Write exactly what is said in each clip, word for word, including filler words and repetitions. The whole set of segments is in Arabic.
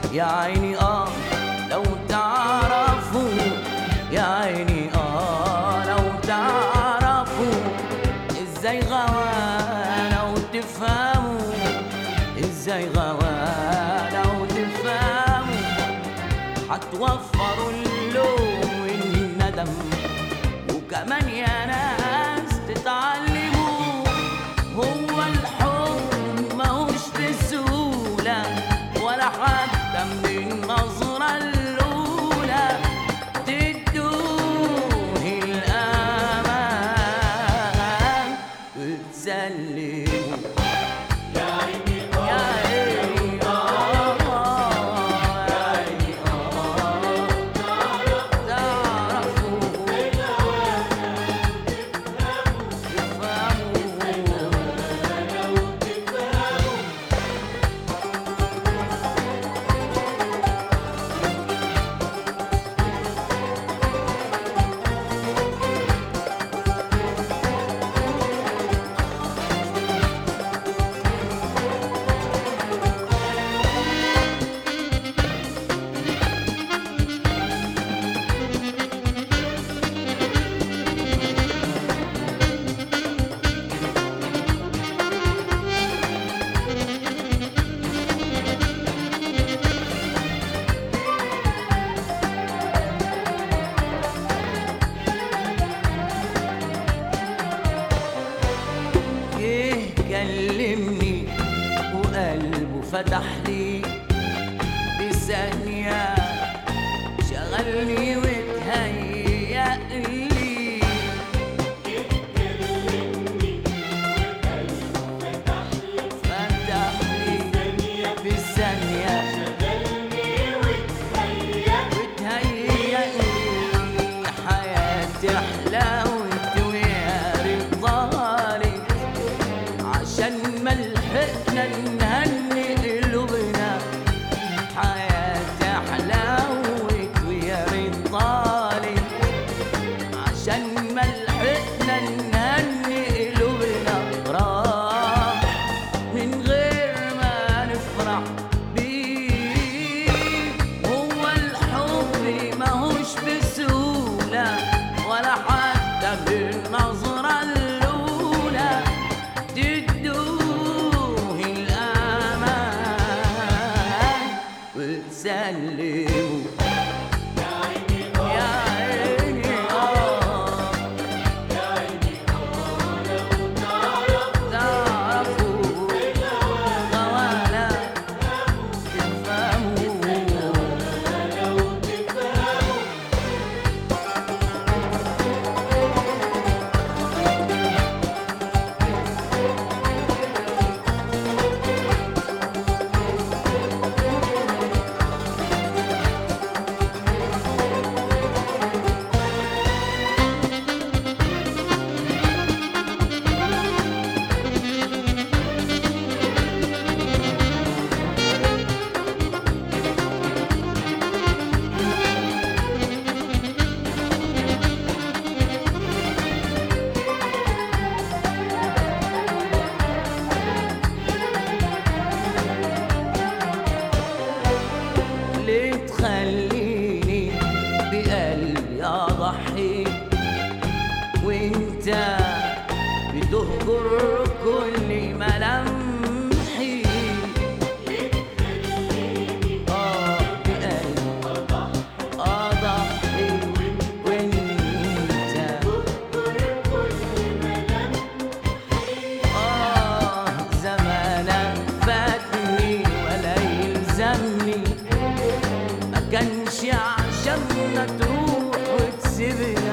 يا عيني اه لو تعرفوا، يا عيني اه لو تعرفوا ازاي غوانا وتفهموا، ازاي غوانا وتفهموا، هتوفروا اللوم والندم، وكمان يا ناس تتعلموا هو الحب ماهوش بسهولة ولا حتى من النظرة الأولى تدوه الأمان وتسلموا. يا عيني آه يا عيني آه يا عيني آه تعرفوا كلمني وقلبه فتح لي بثانية، شغلني وتهيأ لي. كلمني وقلبه فتح لي بثانية، شغلني وتهيأ لي. حياتي حلاوة ويا رضالك عشان ملحقنا نهني قلوبنا. حياتي حلاوة ويا رضالك عشان ملحقنا نهني قلوبنا. راح من غير ما نفرح بيه، هو الحب ماهوش بسهولة ولا حتى بالنظرة الأولى تدوه الأمان وتسلموا. يا عيني آه يا عيني آه يا عيني آه لو تعرفوا غوانا تفهموا. ليه تخليني بقلبي أضحي وانت بتهجر كل ملامحي؟ آه بقلبي أضحي وانت آه زمانك فاتني ولا يلزمني، ما كانش عشاننا تروح وتسيبنا.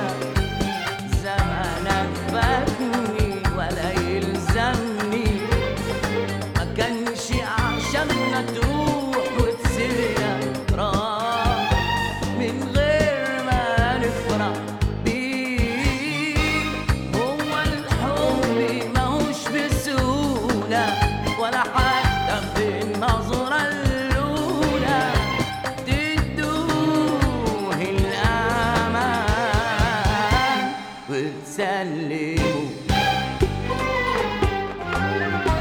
زمانك فاتني ولا يلزمني، ما كانش عشاننا تروح وتسيبنا. راح من غير ما نفرح بيه، هو الحب ماهوش بسهولة ولا حتى بالنظرة الأولى تدوه الأمان وتسلموا.